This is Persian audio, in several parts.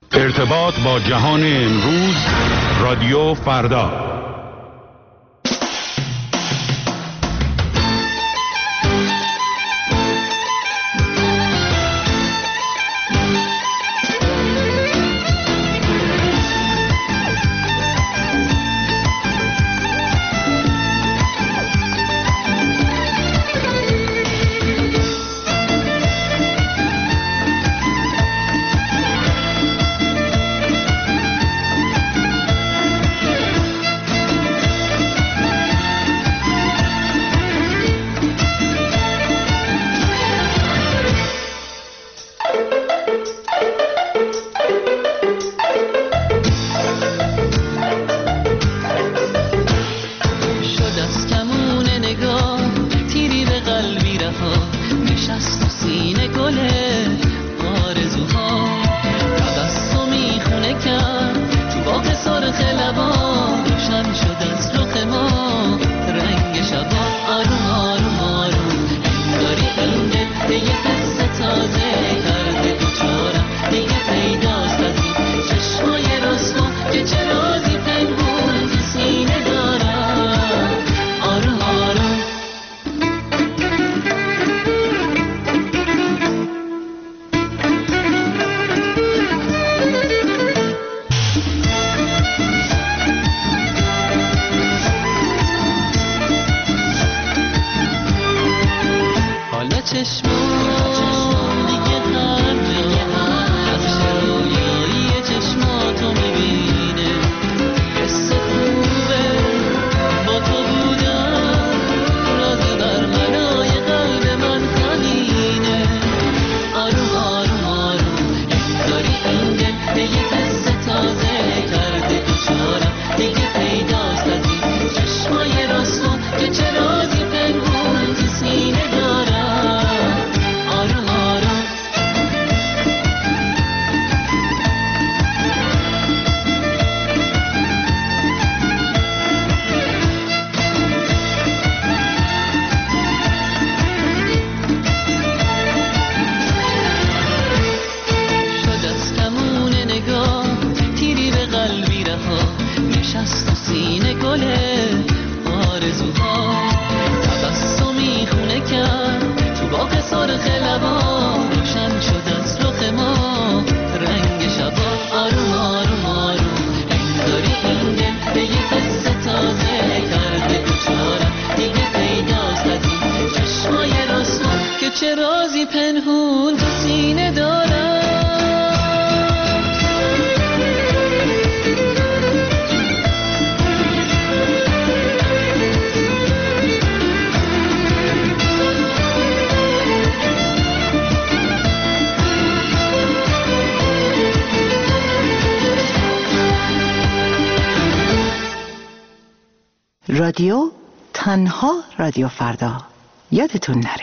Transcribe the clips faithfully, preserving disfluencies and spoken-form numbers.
ارتباط با جهان امروز، رادیو فردا. رادیو تنها رادیو فردا، یادتون نره.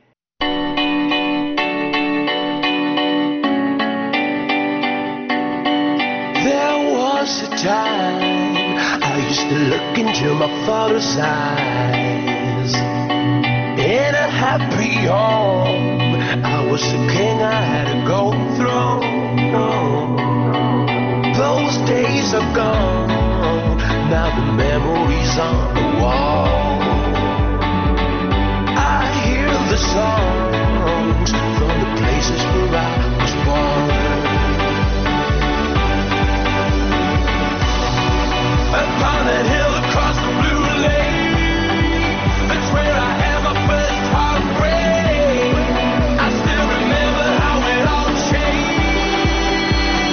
There was a time I used to look into my father's eyes. In a happy home, I was a king, I had a golden throne. Those days are gone, now the memories on the wall. I hear the songs from the places where I was born. Upon that hill across the blue lake, that's where I had my first heartbreak. I still remember how it all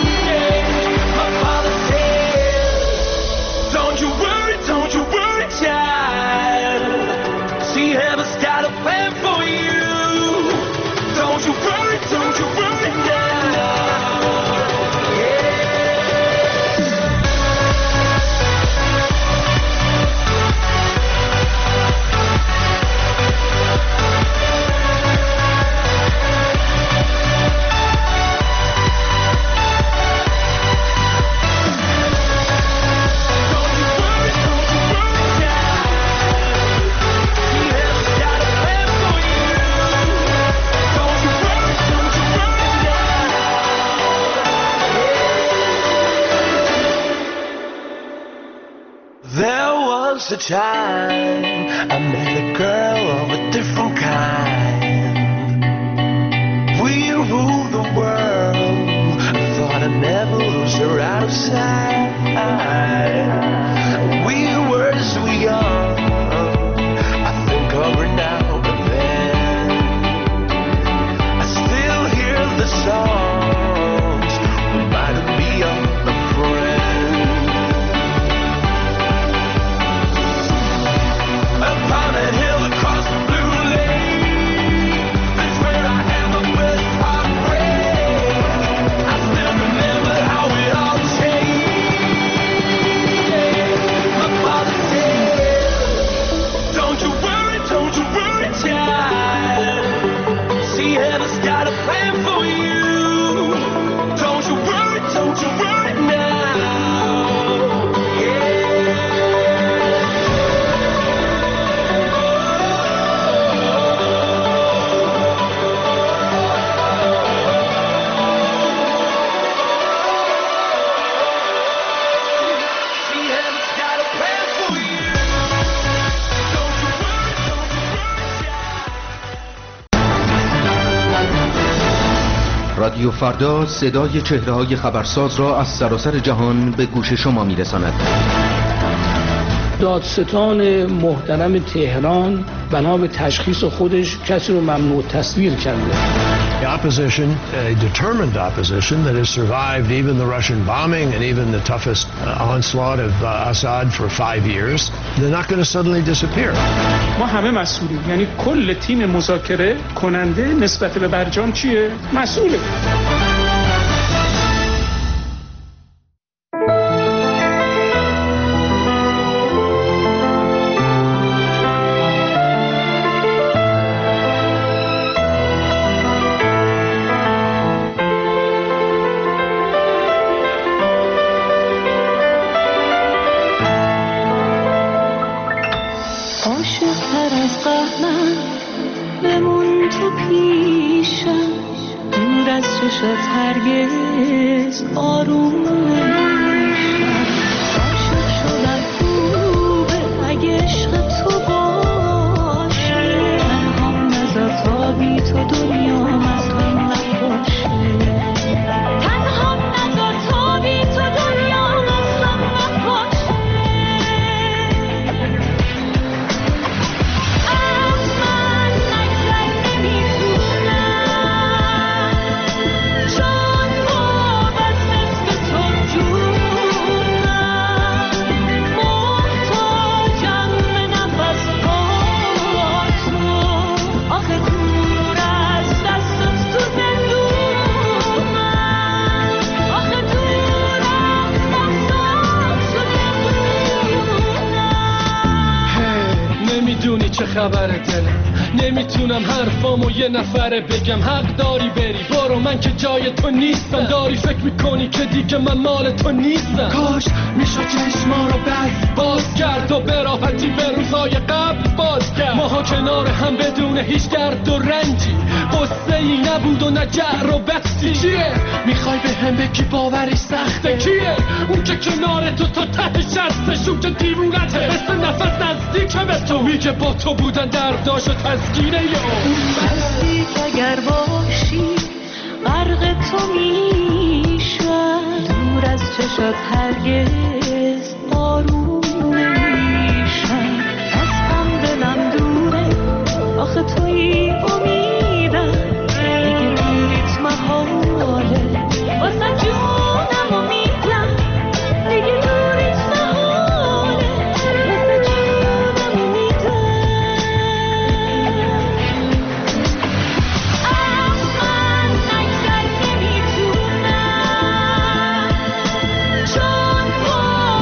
changed. My father said, don't you worry, don't you worry, child. was a time I met a girl of a different kind. We ruled the world. I thought I'd never lose her out of sight. We were so young. I think of her now and then. I still hear the songs reminding me of a friend. Upon a hill across the blue lake, that's where I had my first heartbreak. I still remember how it all changed. My father said, don't you worry, don't you worry, child. See, heaven's got a plan for you. Don't you worry, don't you worry now. رادیو فردا صدای چهره‌های خبرساز را از سراسر جهان به گوش شما می‌رساند. دادستان محترم تهران بنا به تشخیص خودش کسی رو ممنوع تصویر کرده. The opposition, a determined opposition that has survived even the Russian bombing and even the toughest uh, onslaught of uh, Assad for five years, they're not going to suddenly disappear. ما همه مسئولیم، یعنی کل تیم مذاکره کننده نسبت به برجام چیه؟ مسئوله. هرگز آروم نمیشم. عاشق شدم خوبه اگه عشق تو باشه. تنهام نذار تا بی تو دنیا مطمئن نباشه. تنهام نذار تا بی تو دنیا مطمئن نباشه. از من نگذر نمیتونم نمیدونی چه خبره دلم، نمیتونم حرفامو یه نفره بگم. حق داری بری برو، من که جای تو نیستم. داری فکر میکنی که دیگه من مال تو نیستم. کاش میشد چشما رو بس باز کرد و به راحتی به روزای قبل باز کرد. ماها کنار هم بدون هیچ درد و رنجی، قصه ای نبود و نه جعر و بحثی. چیه میخوای به هم بگی باورش سخته؟ کیه اون که کنار تو تا ته شستش؟ اون که دیوونته مثل نفس نزدیک به تو میگه با تو بودن درداش و تسکینه یا بستی اگر باشی غرق تو میشم. دور از چشات هرگز آروم نمیشم. از هم دلم دوره آخه توی امیدم. دیگه دوریت محاله واسه جونم امیدم. دیگه دوریت محاله واسه جونم امیدم. از من نگذر نمیتونم چون با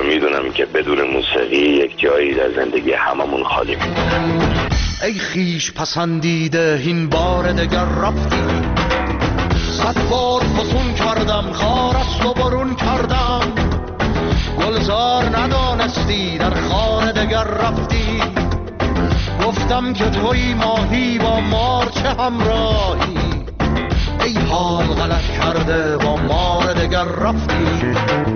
میدونم که بدون موسیقی یک جایی در زندگی هممون خالی میمونه. ای خیش پسندیده این بار دگر رفتی، صد بار فسون کردم خارست و برون کردم، گلزار ندانستی در خانه دگر رفتی، گفتم که توی ماهی با مار چه همراهی، ای حال غلط کرده با مار دگر رفتی.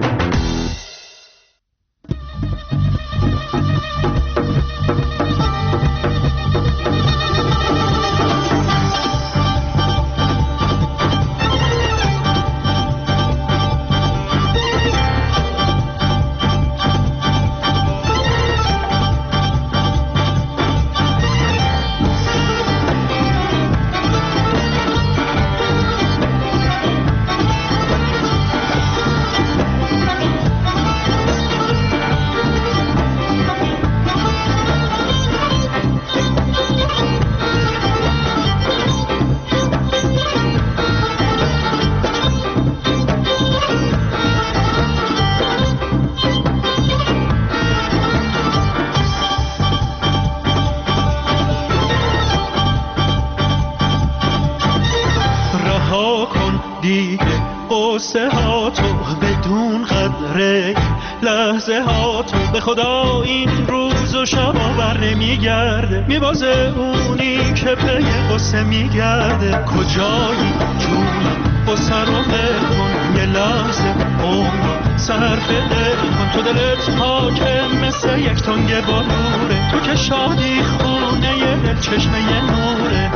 قصه ها تو بدون قدره لحظه ها تو به خدا این روز و شبا بر نمیگرده، میبازه اونی که پی قصه میگرده، کجایی جونم قصه رو بکن، یه لحظه عمر صرف دل کن، تو دلت پاکه مثل یک تنگ بلوره، تو که شادی خونه یه دل چشمه یه نوره.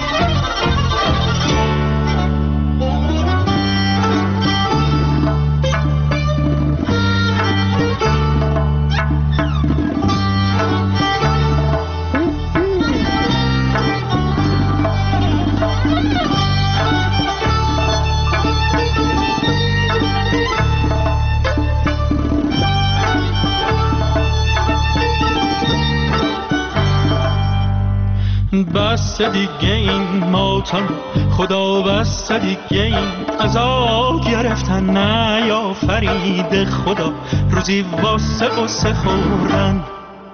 بس دیگه این ماتم خدا، بس دیگه این عذاب گرفتن نیافرید خدا، روزی واسه قصه خوردن.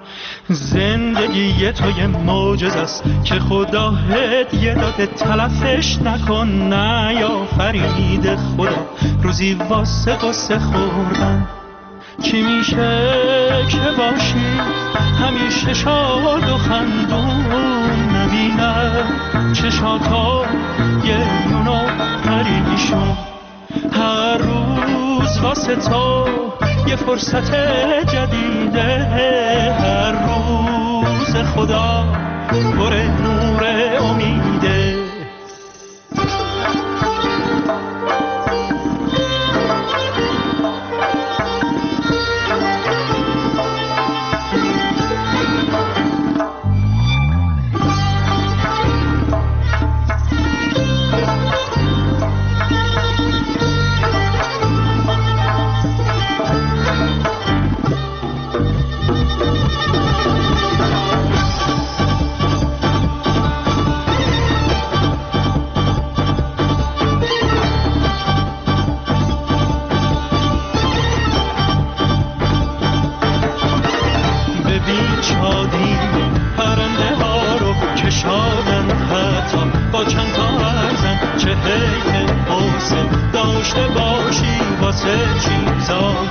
زندگی تو یه معجزه است که خدا هدیه داده، تلفش نکن نیافرید خدا، روزی واسه قصه خوردن. چی میشه که باشی همیشه شاد و خندون، نبینم چشاتا یه نونو پریشون، هر روز واسه تو یه فرصت جدیده، هر روز خدا پر نور امیده. داشته باشی واسه چیزا